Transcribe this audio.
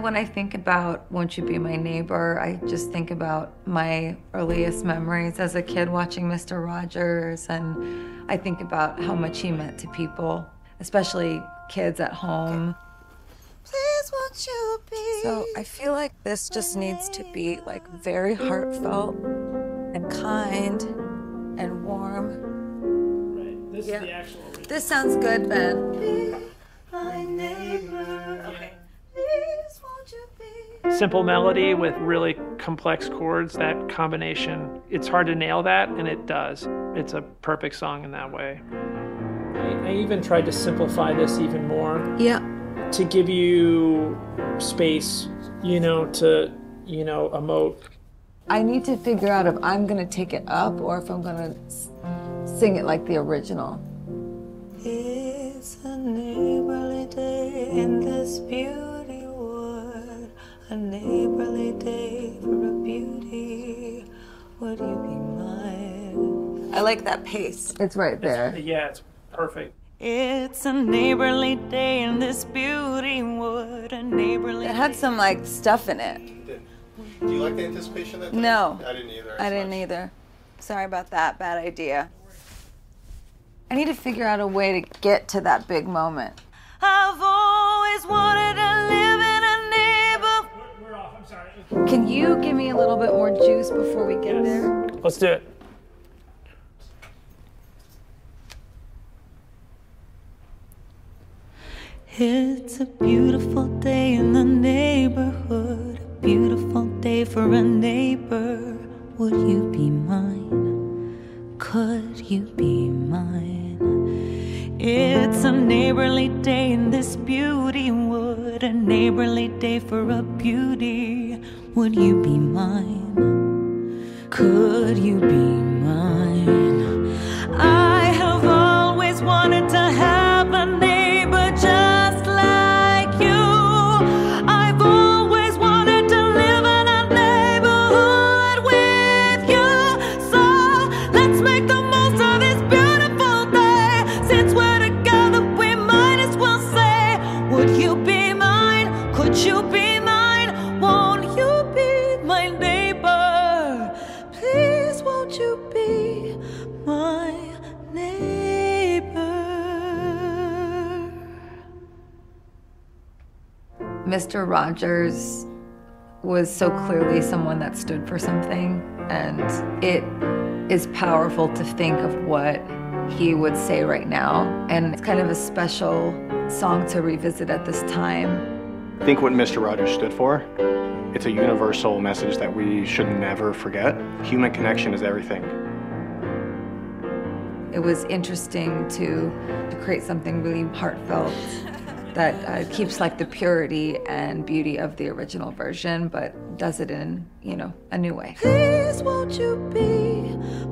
when I think about Won't You Be My Neighbor, I just think about my earliest memories as a kid watching Mr. Rogers, and I think about how much he meant to people, especially kids at home. Please won't you be. So I feel like this just needs to be like very heartfelt and kind and warm. Right. This is the actual original. This sounds good, Ben. Be my neighbor. Okay. Please won't you be. Simple melody with really complex chords, that combination, it's hard to nail that, and it does. It's a perfect song in that way. I even tried to simplify this even more. Yeah. To give you space, to, emote. I need to figure out if I'm gonna take it up or if I'm gonna sing it like the original. It's a neighborly day in this beauty wood, a neighborly day for a beauty. Would you be mine? I like that pace. It's right there. Yeah, it's perfect. It's a neighborly day in this beauty wood, a neighborly. It had some like stuff in it. Do you like the anticipation of that? No. I didn't either. I didn't either. Sorry about that. Bad idea. I need to figure out a way to get to that big moment. I've always wanted to live in a neighborhood. We're off, I'm sorry. Can you give me a little bit more juice before we get there? Let's do it. It's a beautiful day in the neighborhood, a beautiful day for a neighbor. Would you be mine? Could you be mine? It's a neighborly day in this beauty wood, a neighborly day for a beauty. Would you be mine? Could you be mine? I have always wanted to have a neighbor just like you. I've always wanted to live in a neighborhood with you. So let's make the most of this beautiful day. Since we're together, we might as well say, would you be mine? Could you be mine? Won't you be my neighbor? Please won't you be my neighbor? Mr. Rogers was so clearly someone that stood for something, and it is powerful to think of what he would say right now, and it's kind of a special song to revisit at this time. I think what Mr. Rogers stood for, it's a universal message that we should never forget. Human connection is everything. It was interesting to create something really heartfelt that keeps like the purity and beauty of the original version, but does it in, a new way. Please won't you be